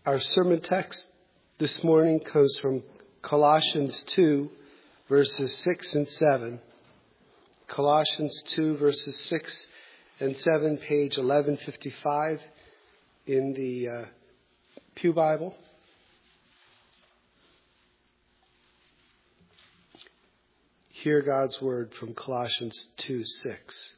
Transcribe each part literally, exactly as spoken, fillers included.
Our sermon text this morning comes from Colossians two, verses six and seven. Colossians two, verses six and seven, page eleven fifty-five in the uh, Pew Bible. Hear God's word from Colossians two, six.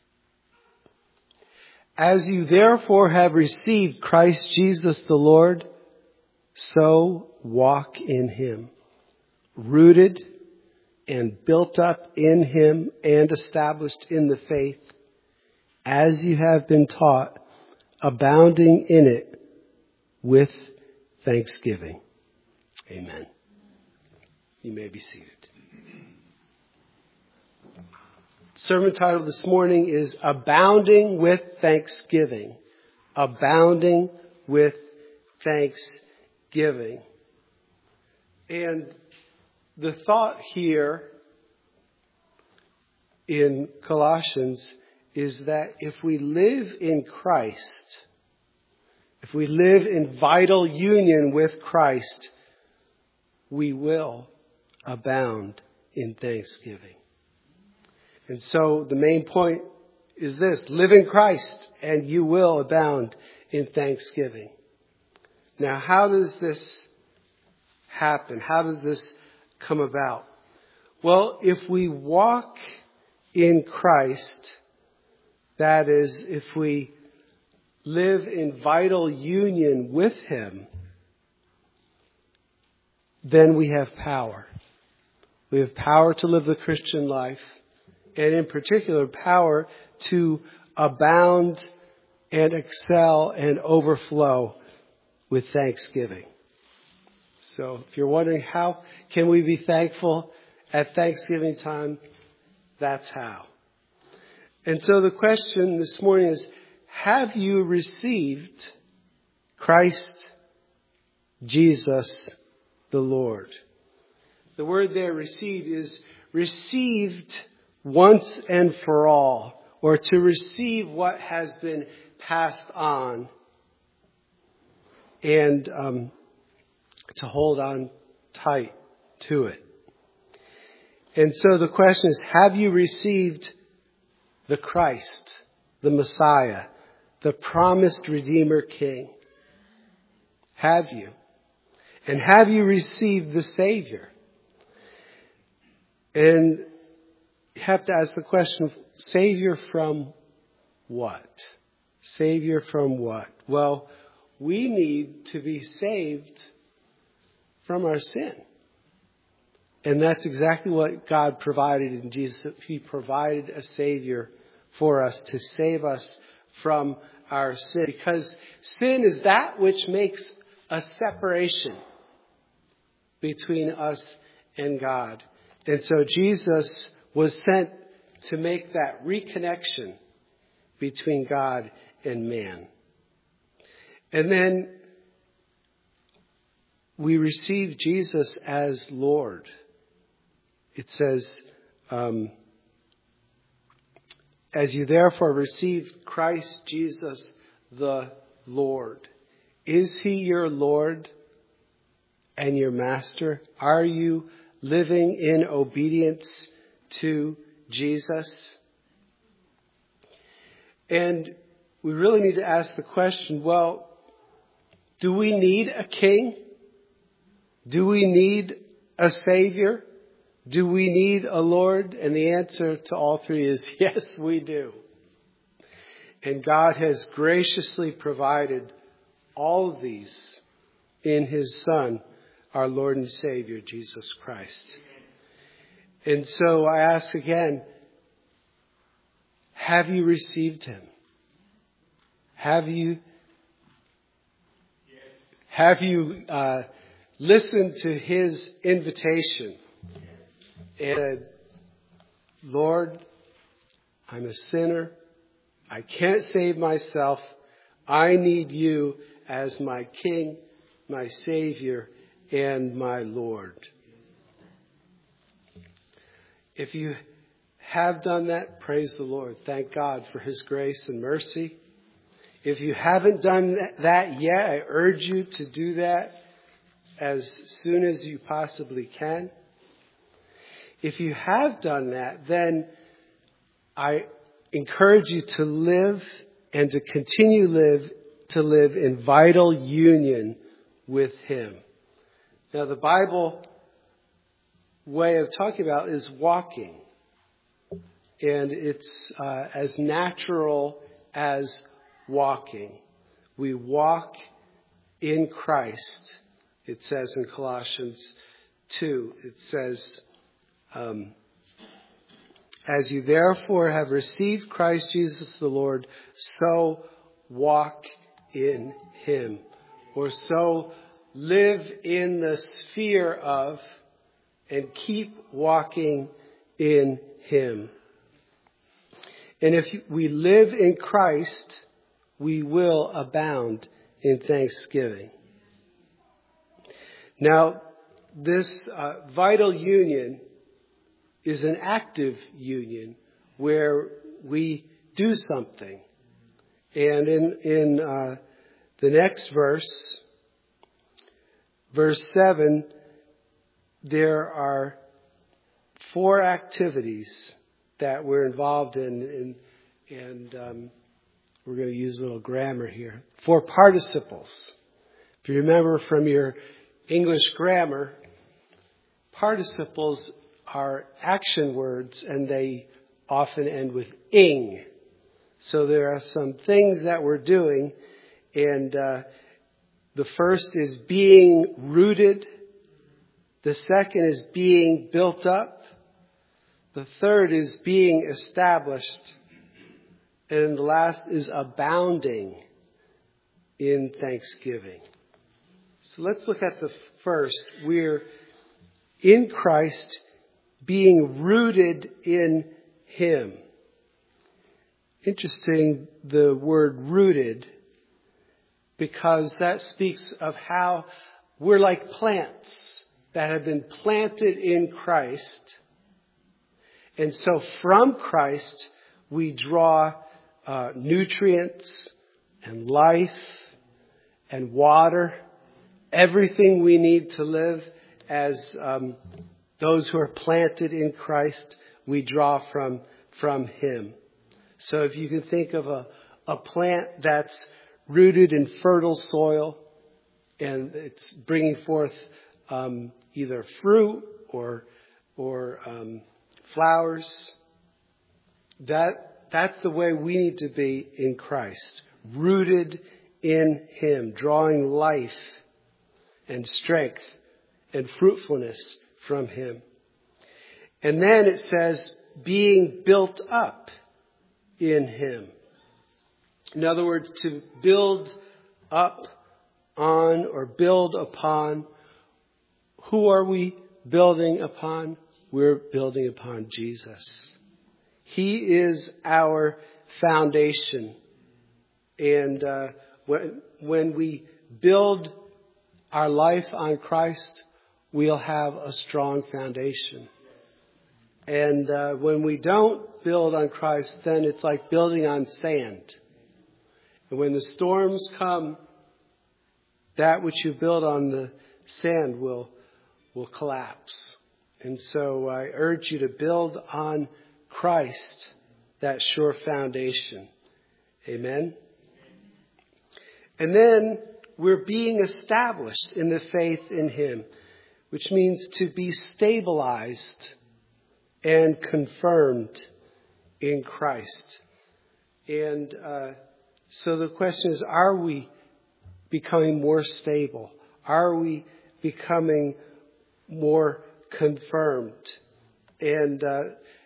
As you therefore have received Christ Jesus the Lord, so walk in him, rooted and built up in him and established in the faith, as you have been taught, abounding in it with thanksgiving. Amen. You may be seated. Sermon title this morning is Abounding with Thanksgiving. Abounding with Thanksgiving. And the thought here in Colossians is that if we live in Christ, if we live in vital union with Christ, we will abound in thanksgiving. And so the main point is this: live in Christ and you will abound in thanksgiving. Now, how does this happen? How does this come about? Well, if we walk in Christ, that is, if we live in vital union with him, then we have power. We have power to live the Christian life. And in particular, power to abound and excel and overflow with thanksgiving. So if you're wondering how can we be thankful at Thanksgiving time, that's how. And so the question this morning is, have you received Christ Jesus the Lord? The word there, received, is received once and for all, or to receive what has been passed on, and um, to hold on tight to it. And so the question is, have you received the Christ, the Messiah, the promised Redeemer King? Have you? And have you received the Savior? And you have to ask the question, Savior from what? Savior from what? Well, we need to be saved from our sin. And that's exactly what God provided in Jesus. He provided a Savior for us to save us from our sin. Because sin is that which makes a separation between us and God. And so Jesus was sent to make that reconnection between God and man. And then we receive Jesus as Lord. It says, um, as you therefore received Christ Jesus the Lord. Is he your Lord and your master? Are you living in obedience to Jesus? And we really need to ask the question, well, do we need a king? Do we need a Savior? Do we need a Lord? And the answer to all three is yes, we do. And God has graciously provided all of these in his Son, our Lord and Savior, Jesus Christ. And so I ask again, have you received him? Have you, have you uh, listened to his invitation? And Lord, I'm a sinner. I can't save myself. I need you as my King, my Savior, and my Lord. If you have done that, praise the Lord. Thank God for his grace and mercy. If you haven't done that yet, I urge you to do that as soon as you possibly can. If you have done that, then I encourage you to live and to continue live to live in vital union with Him. Now, the Bible way of talking about is walking. And it's uh, as natural as walking. We walk in Christ. It says in Colossians two, it says, um, as you therefore have received Christ Jesus the Lord, so walk in Him. Or so live in the sphere of and keep walking in Him. And if we live in Christ, we will abound in thanksgiving. Now, this uh, vital union is an active union where we do something. And in, in uh, the next verse, verse seven, there are four activities that we're involved in, and, and um, we're going to use a little grammar here. Four participles. If you remember from your English grammar, participles are action words, and they often end with ing. So there are some things that we're doing, and uh, the first is being rooted. The second is being built up. The third is being established. And the last is abounding in thanksgiving. So let's look at the first. We're in Christ, being rooted in Him. Interesting, the word rooted, because that speaks of how we're like plants that have been planted in Christ. And so from Christ, we draw uh, nutrients and life and water, everything we need to live as um, those who are planted in Christ, we draw from, from Him. So if you can think of a, a plant that's rooted in fertile soil and it's bringing forth um, either fruit or or um, flowers, that that's the way we need to be in Christ, rooted in Him, drawing life and strength and fruitfulness from Him. And then it says, being built up in Him. In other words, to build up on or build upon. Who are we building upon? We're building upon Jesus. He is our foundation. And uh, when, when we build our life on Christ, we'll have a strong foundation. And uh, when we don't build on Christ, then it's like building on sand. And when the storms come, that which you build on the sand will will collapse. And so I urge you to build on Christ, that sure foundation. Amen. And then we're being established in the faith in Him, which means to be stabilized and confirmed in Christ. And uh, so the question is, are we becoming more stable? Are we becoming more confirmed? And uh,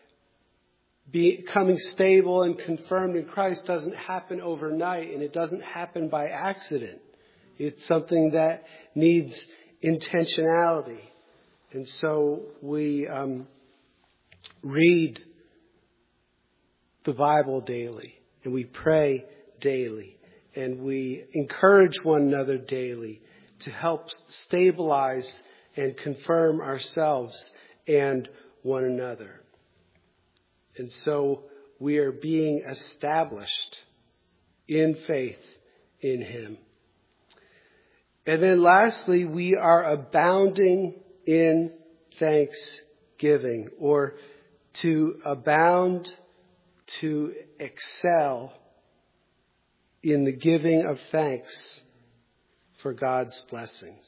becoming stable and confirmed in Christ doesn't happen overnight, and it doesn't happen by accident. It's something that needs intentionality. And so we um, read the Bible daily, and we pray daily, and we encourage one another daily to help stabilize and confirm ourselves and one another. And so we are being established in faith in him. And then lastly, we are abounding in thanksgiving, or to abound, to excel in the giving of thanks for God's blessings.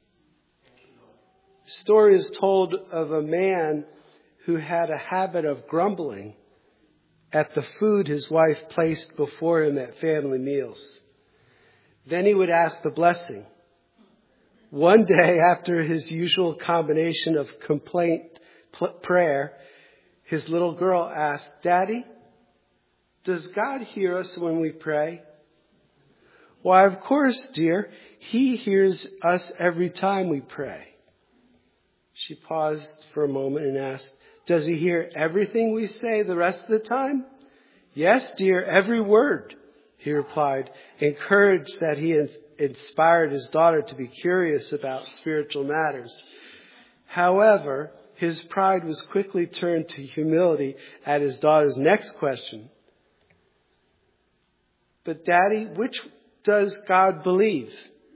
The story is told of a man who had a habit of grumbling at the food his wife placed before him at family meals. Then he would ask the blessing. One day, after his usual combination of complaint, prayer, his little girl asked, "Daddy, does God hear us when we pray?" "Why, of course, dear. He hears us every time we pray." She paused for a moment and asked, "Does he hear everything we say the rest of the time?" "Yes, dear, every word," he replied, encouraged that he had inspired his daughter to be curious about spiritual matters. However, his pride was quickly turned to humility at his daughter's next question. "But Daddy, which does God believe?"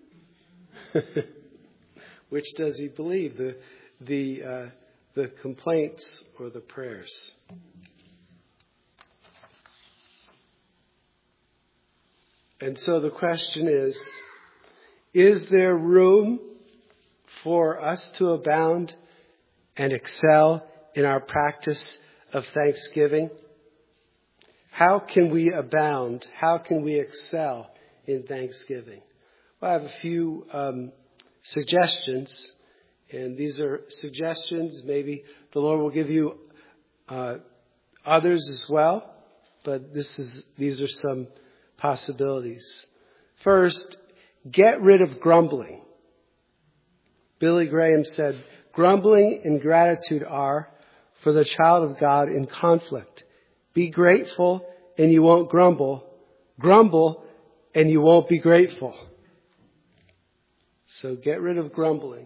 Which does he believe? The, the, uh, the complaints or the prayers? And so the question is, is there room for us to abound and excel in our practice of thanksgiving? How can we abound? How can we excel in thanksgiving? Well, I have a few um, suggestions, and these are suggestions. Maybe the Lord will give you uh, others as well, but this is these are some possibilities. First, get rid of grumbling. Billy Graham said, "Grumbling and gratitude are, for the child of God, in conflict. Be grateful and you won't grumble. Grumble and you won't be grateful." So get rid of grumbling.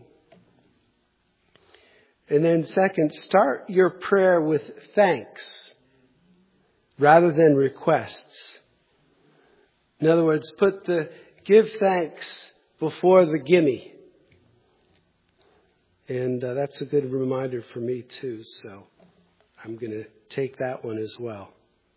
And then second, start your prayer with thanks rather than requests. In other words, put the give thanks before the gimme. And uh, that's a good reminder for me too, so I'm going to take that one as well.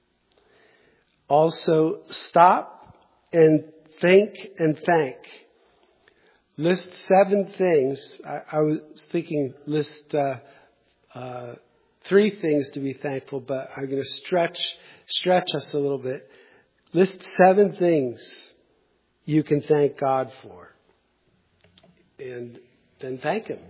Also, stop and think and thank. List seven things. I, I was thinking list uh, uh, three things to be thankful, but I'm going to stretch stretch us a little bit. List seven things you can thank God for, and then thank Him.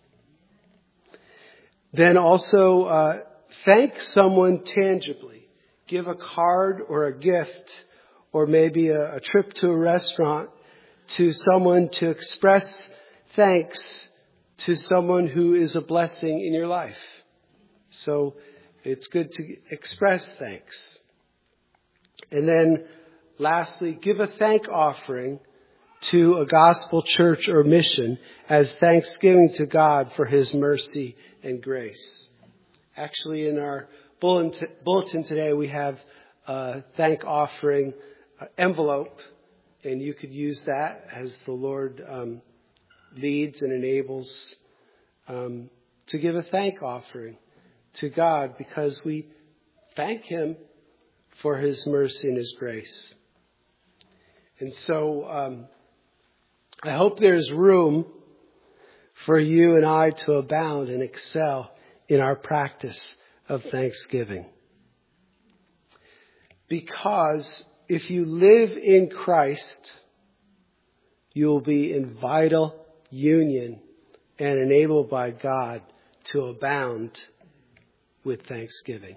Then also uh, thank someone tangibly. Give a card or a gift, or maybe a, a trip to a restaurant to someone to express thanks to someone who is a blessing in your life. So it's good to express thanks. And then lastly, give a thank offering to a gospel church or mission as thanksgiving to God for His mercy and grace. Actually, in our bulletin today, we have a thank offering envelope, and you could use that as the Lord um, leads and enables um, to give a thank offering to God, because we thank Him for His mercy and His grace. And so um, I hope there's room for you and I to abound and excel in our practice of thanksgiving. Because if you live in Christ, you'll be in vital union and enabled by God to abound with thanksgiving.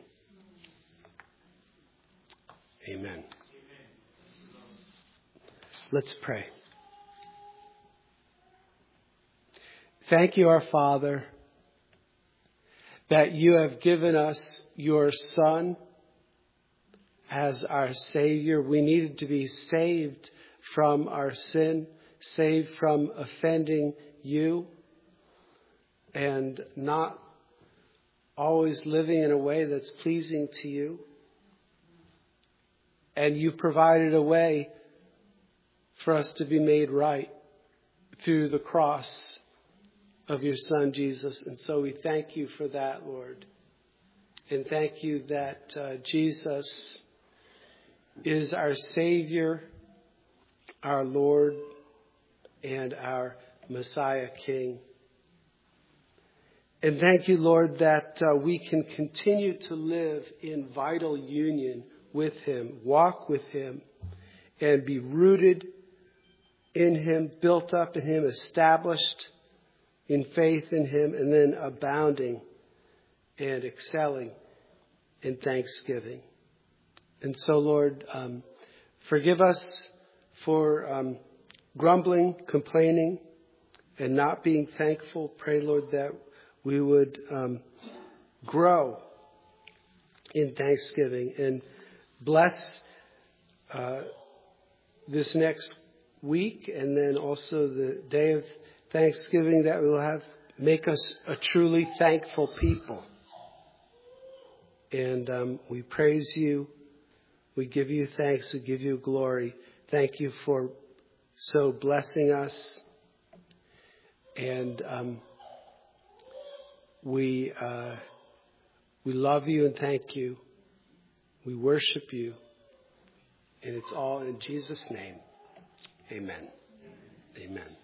Amen. Let's pray. Thank you, our Father, that you have given us your Son as our Savior. We needed to be saved from our sin, saved from offending you, and not always living in a way that's pleasing to you. And you provided a way for us to be made right through the cross of your Son, Jesus. And so we thank you for that, Lord. And thank you that uh, Jesus is our Savior, our Lord, and our Messiah King. And thank you, Lord, that uh, we can continue to live in vital union with him, walk with him, and be rooted in him, built up in him, established in faith in him, and then abounding and excelling in thanksgiving. And so, Lord, um, forgive us for um, grumbling, complaining, and not being thankful. Pray, Lord, that we would um, grow in thanksgiving, and bless uh, this next week, and then also the day of Thanksgiving that we will have. Make us a truly thankful people. And um, we praise you. We give you thanks. We give you glory. Thank you for so blessing us. And um, we uh, we love you and thank you. We worship you. And it's all in Jesus' name. Amen. Amen.